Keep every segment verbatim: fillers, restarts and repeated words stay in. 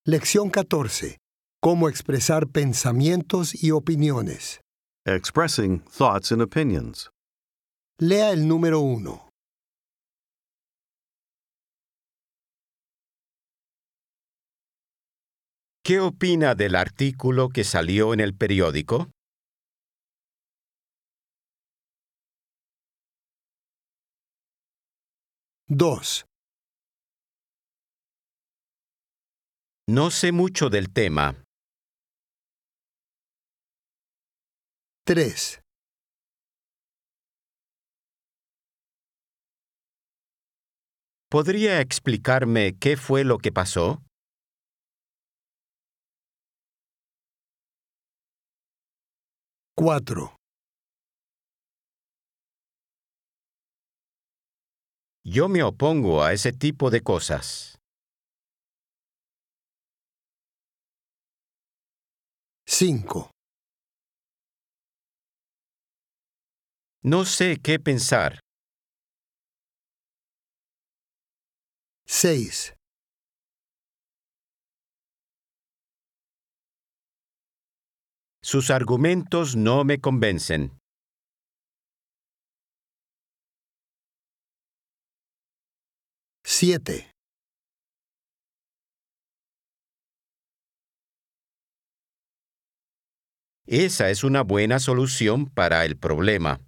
Lección catorce. Cómo expresar pensamientos y opiniones. Expressing thoughts and opinions. Lea el número uno. ¿Qué opina del artículo que salió en el periódico? dos. No sé mucho del tema. tres. ¿Podría explicarme qué fue lo que pasó? cuatro. Yo me opongo a ese tipo de cosas. cinco. No sé qué pensar. seis. Sus argumentos no me convencen. siete. Esa es una buena solución para el problema.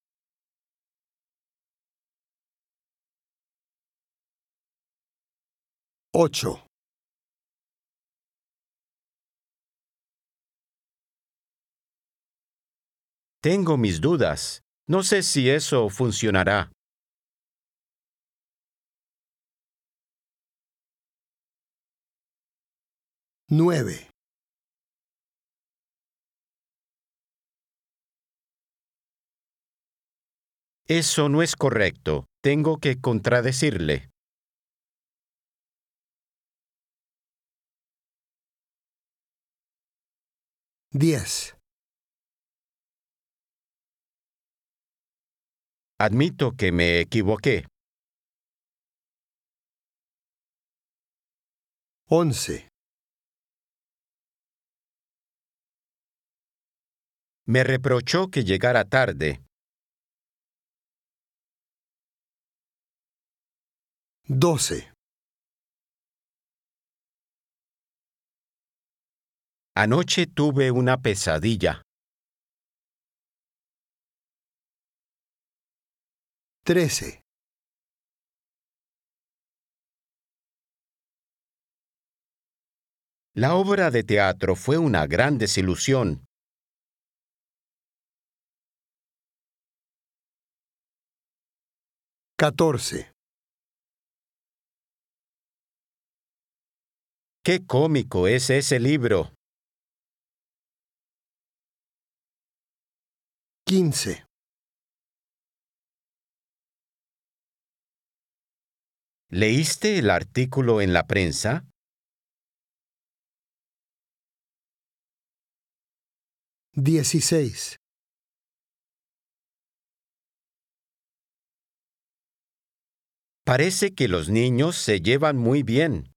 ocho. Tengo mis dudas. No sé si eso funcionará. nueve. Eso no es correcto. Tengo que contradecirle. diez. Admito que me equivoqué. once. Me reprochó que llegara tarde. doce. Anoche tuve una pesadilla. trece. La obra de teatro fue una gran desilusión. catorce. ¡Qué cómico es ese libro! quince. ¿Leíste el artículo en la prensa? dieciséis. Parece que los niños se llevan muy bien.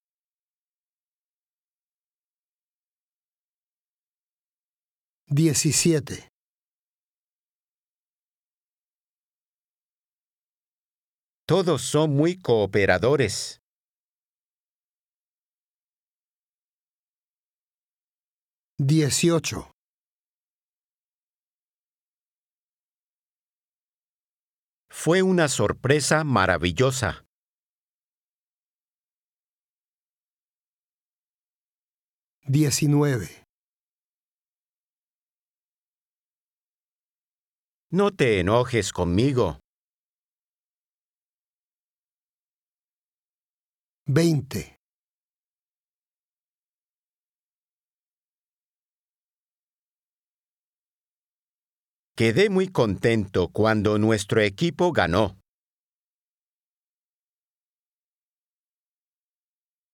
diecisiete. Todos son muy cooperadores. dieciocho. Fue una sorpresa maravillosa. diecinueve. No te enojes conmigo. veinte. Quedé muy contento cuando nuestro equipo ganó.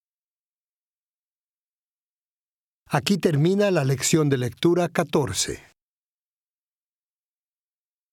Aquí termina la lección de lectura catorce.